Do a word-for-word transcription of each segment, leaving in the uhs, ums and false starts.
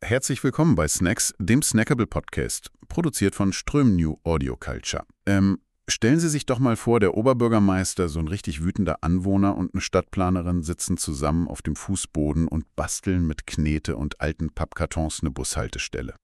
Herzlich willkommen bei Snacks, dem Snackable Podcast, produziert von Ström New Audio Culture. Ähm, stellen Sie sich doch mal vor, der Oberbürgermeister, so ein richtig wütender Anwohner und eine Stadtplanerin sitzen zusammen auf dem Fußboden und basteln mit Knete und alten Pappkartons eine Bushaltestelle.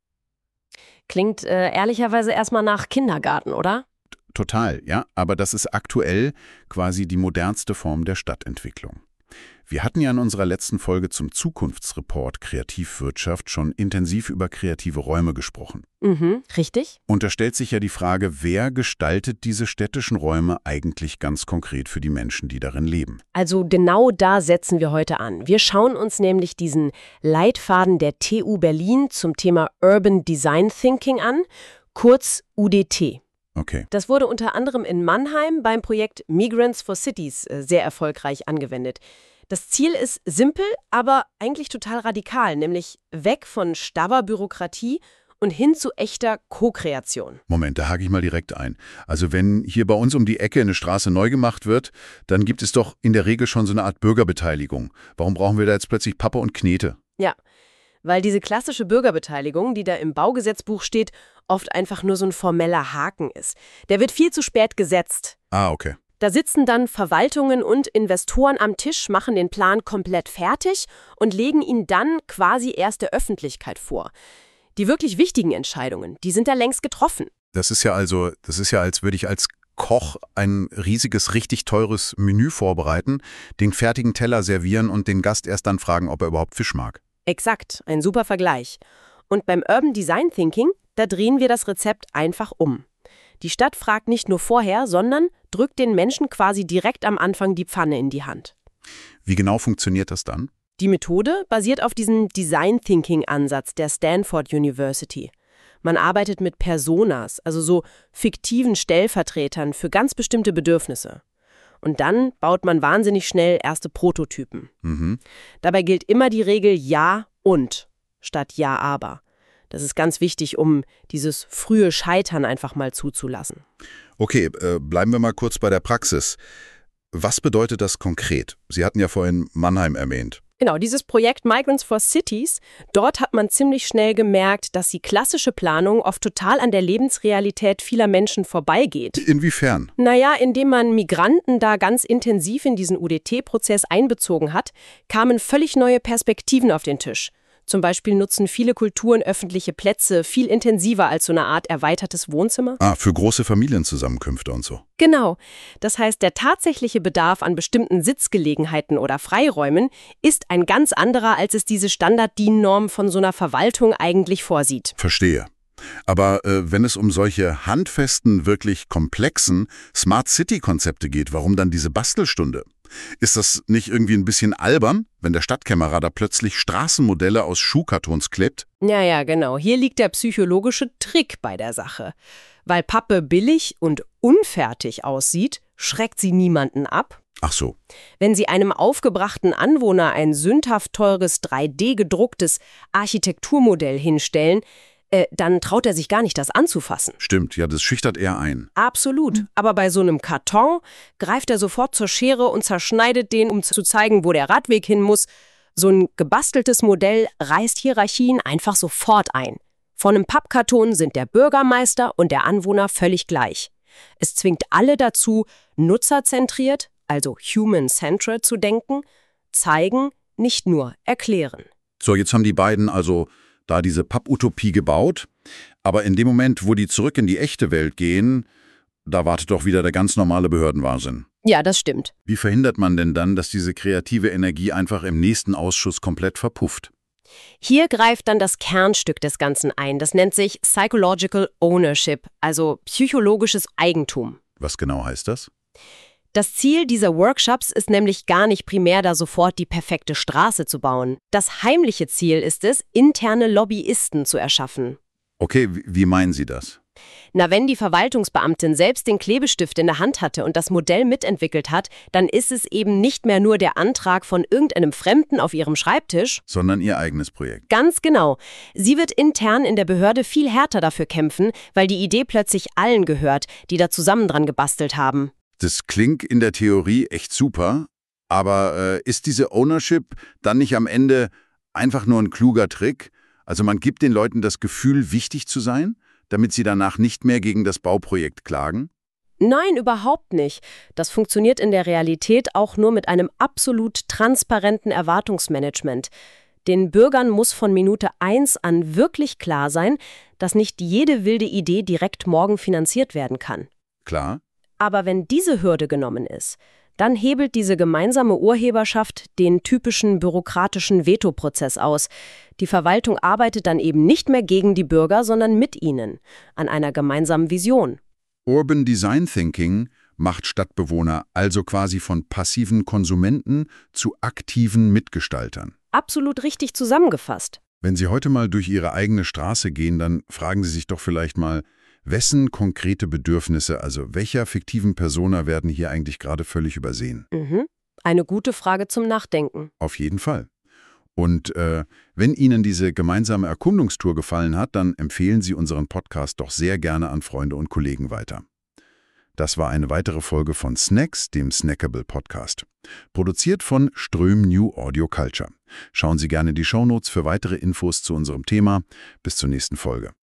Klingt äh, ehrlicherweise erstmal nach Kindergarten, oder? Total, ja, aber das ist aktuell quasi die modernste Form der Stadtentwicklung. Wir hatten ja in unserer letzten Folge zum Zukunftsreport Kreativwirtschaft schon intensiv über kreative Räume gesprochen. Mhm, richtig. Und da stellt sich ja die Frage, wer gestaltet diese städtischen Räume eigentlich ganz konkret für die Menschen, die darin leben? Also genau da setzen wir heute an. Wir schauen uns nämlich diesen Leitfaden der T U Berlin zum Thema Urban Design Thinking an, kurz U D T. Okay. Das wurde unter anderem in Mannheim beim Projekt Migrants for Cities sehr erfolgreich angewendet. Das Ziel ist simpel, aber eigentlich total radikal, nämlich weg von starrer Bürokratie und hin zu echter Co-Kreation. Moment, da hake ich mal direkt ein. Also wenn hier bei uns um die Ecke eine Straße neu gemacht wird, dann gibt es doch in der Regel schon so eine Art Bürgerbeteiligung. Warum brauchen wir da jetzt plötzlich Pappe und Knete? Ja, weil diese klassische Bürgerbeteiligung, die da im Baugesetzbuch steht, oft einfach nur so ein formeller Haken ist. Der wird viel zu spät gesetzt. Ah, okay. Da sitzen dann Verwaltungen und Investoren am Tisch, machen den Plan komplett fertig und legen ihn dann quasi erst der Öffentlichkeit vor. Die wirklich wichtigen Entscheidungen, die sind da längst getroffen. Das ist ja also, das ist ja, als würde ich als Koch ein riesiges, richtig teures Menü vorbereiten, den fertigen Teller servieren und den Gast erst dann fragen, ob er überhaupt Fisch mag. Exakt, ein super Vergleich. Und beim Urban Design Thinking, da drehen wir das Rezept einfach um. Die Stadt fragt nicht nur vorher, sondern drückt den Menschen quasi direkt am Anfang die Pfanne in die Hand. Wie genau funktioniert das dann? Die Methode basiert auf diesem Design Thinking Ansatz der Stanford University. Man arbeitet mit Personas, also so fiktiven Stellvertretern für ganz bestimmte Bedürfnisse. Und dann baut man wahnsinnig schnell erste Prototypen. Mhm. Dabei gilt immer die Regel Ja und statt Ja aber. Das ist ganz wichtig, um dieses frühe Scheitern einfach mal zuzulassen. Okay, äh, bleiben wir mal kurz bei der Praxis. Was bedeutet das konkret? Sie hatten ja vorhin Mannheim erwähnt. Genau, dieses Projekt Migrants for Cities, dort hat man ziemlich schnell gemerkt, dass die klassische Planung oft total an der Lebensrealität vieler Menschen vorbeigeht. Inwiefern? Naja, indem man Migranten da ganz intensiv in diesen U D T-Prozess einbezogen hat, kamen völlig neue Perspektiven auf den Tisch. Zum Beispiel nutzen viele Kulturen öffentliche Plätze viel intensiver als so eine Art erweitertes Wohnzimmer. Ah, für große Familienzusammenkünfte und so. Genau. Das heißt, der tatsächliche Bedarf an bestimmten Sitzgelegenheiten oder Freiräumen ist ein ganz anderer, als es diese Standard-D I N-Norm von so einer Verwaltung eigentlich vorsieht. Verstehe. Aber äh, wenn es um solche handfesten, wirklich komplexen Smart-City-Konzepte geht, warum dann diese Bastelstunde? Ist das nicht irgendwie ein bisschen albern, wenn der Stadtkämmerer da plötzlich Straßenmodelle aus Schuhkartons klebt? Ja, ja, genau. Hier liegt der psychologische Trick bei der Sache. Weil Pappe billig und unfertig aussieht, schreckt sie niemanden ab. Ach so. Wenn Sie einem aufgebrachten Anwohner ein sündhaft teures drei D gedrucktes Architekturmodell hinstellen, Äh, dann traut er sich gar nicht, das anzufassen. Stimmt, ja, das schüchtert eher ein. Absolut. Aber bei so einem Karton greift er sofort zur Schere und zerschneidet den, um zu zeigen, wo der Radweg hin muss. So ein gebasteltes Modell reißt Hierarchien einfach sofort ein. Von einem Pappkarton sind der Bürgermeister und der Anwohner völlig gleich. Es zwingt alle dazu, nutzerzentriert, also human-centered zu denken, zeigen, nicht nur erklären. So, jetzt haben die beiden also da diese Papputopie gebaut, aber in dem Moment, wo die zurück in die echte Welt gehen, da wartet doch wieder der ganz normale Behördenwahnsinn. Ja, das stimmt. Wie verhindert man denn dann, dass diese kreative Energie einfach im nächsten Ausschuss komplett verpufft? Hier greift dann das Kernstück des Ganzen ein. Das nennt sich Psychological Ownership, also psychologisches Eigentum. Was genau heißt das? Das Ziel dieser Workshops ist nämlich gar nicht primär, da sofort die perfekte Straße zu bauen. Das heimliche Ziel ist es, interne Lobbyisten zu erschaffen. Okay, wie meinen Sie das? Na, wenn die Verwaltungsbeamtin selbst den Klebestift in der Hand hatte und das Modell mitentwickelt hat, dann ist es eben nicht mehr nur der Antrag von irgendeinem Fremden auf ihrem Schreibtisch, sondern ihr eigenes Projekt. Ganz genau. Sie wird intern in der Behörde viel härter dafür kämpfen, weil die Idee plötzlich allen gehört, die da zusammen dran gebastelt haben. Das klingt in der Theorie echt super, aber äh, ist diese Ownership dann nicht am Ende einfach nur ein kluger Trick? Also man gibt den Leuten das Gefühl, wichtig zu sein, damit sie danach nicht mehr gegen das Bauprojekt klagen? Nein, überhaupt nicht. Das funktioniert in der Realität auch nur mit einem absolut transparenten Erwartungsmanagement. Den Bürgern muss von Minute eins an wirklich klar sein, dass nicht jede wilde Idee direkt morgen finanziert werden kann. Klar. Aber wenn diese Hürde genommen ist, dann hebelt diese gemeinsame Urheberschaft den typischen bürokratischen Vetoprozess aus. Die Verwaltung arbeitet dann eben nicht mehr gegen die Bürger, sondern mit ihnen, an einer gemeinsamen Vision. Urban Design Thinking macht Stadtbewohner also quasi von passiven Konsumenten zu aktiven Mitgestaltern. Absolut richtig zusammengefasst. Wenn Sie heute mal durch Ihre eigene Straße gehen, dann fragen Sie sich doch vielleicht mal, wessen konkrete Bedürfnisse, also welcher fiktiven Persona werden hier eigentlich gerade völlig übersehen? Mhm. Eine gute Frage zum Nachdenken. Auf jeden Fall. Und äh, wenn Ihnen diese gemeinsame Erkundungstour gefallen hat, dann empfehlen Sie unseren Podcast doch sehr gerne an Freunde und Kollegen weiter. Das war eine weitere Folge von Snacks, dem Snackable Podcast. Produziert von Ström New Audio Culture. Schauen Sie gerne die Shownotes für weitere Infos zu unserem Thema. Bis zur nächsten Folge.